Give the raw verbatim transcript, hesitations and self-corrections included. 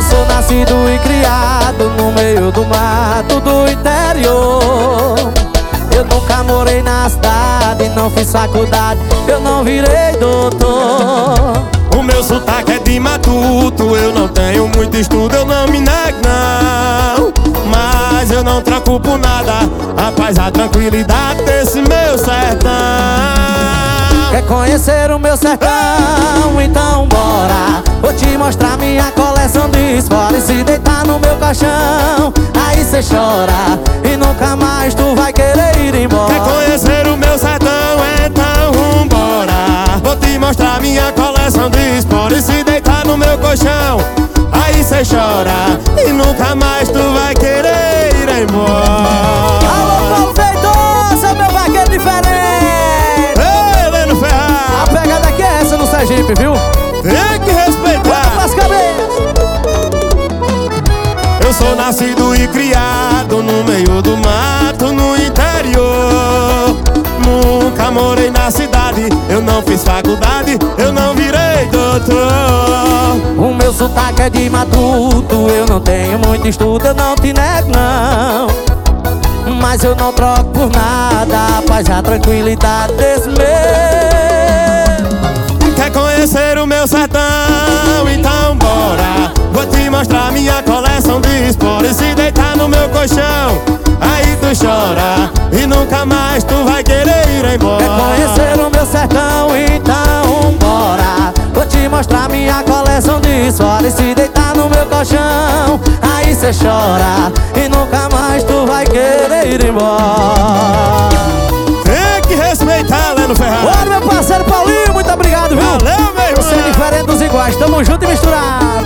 Eu sou nascido e criado no meio do mato do interior. Eu nunca morei na cidade, não fiz faculdade, eu não virei doutor. O meu sotaque é de matuto, eu não tenho muito estudo, eu não me nego não. Mas eu não troco por nada a paz, a tranquilidade desse meu sertão. Quer conhecer o meu sertão? Então bora. Vou te mostrar minha coleção de esfora. E se deitar no meu caixão, aí cê chora e nunca mais tu vai querer ir embora. Quer conhecer o meu sertão? Então vambora. Vou te mostrar minha coleção de esfora. E se deitar no meu colchão, aí cê chora e nunca mais tu vai querer ir embora. Alô, Paulo Feitosa, meu vaqueiro diferente. A pegada aqui é essa no Sergipe, viu? Tem que respeitar. Bota as cabeças. Eu sou nascido e criado no meio do mato, no interior. Nunca morei na cidade, eu não fiz faculdade, eu não virei doutor. O meu sotaque é de matuto, eu não tenho muito estudo, eu não te nego não. Mas eu não troco por nada a paz e a tranquilidade desse meu. Quer conhecer o meu sertão? Então bora. Vou te mostrar minha coleção de espora. E se deitar no meu colchão, aí tu chora e nunca mais tu vai querer ir embora. Quer conhecer o meu sertão? Então bora. Vou te mostrar minha coleção de espora. E se deitar no meu colchão, aí cê chora e nunca mais tu vai querer ir embora. Tem que respeitar, Leno Ferraz. Olha, meu parceiro Paulinho, muito obrigado, viu? Valeu, meu irmão. Você é diferente dos iguais, tamo junto e misturado.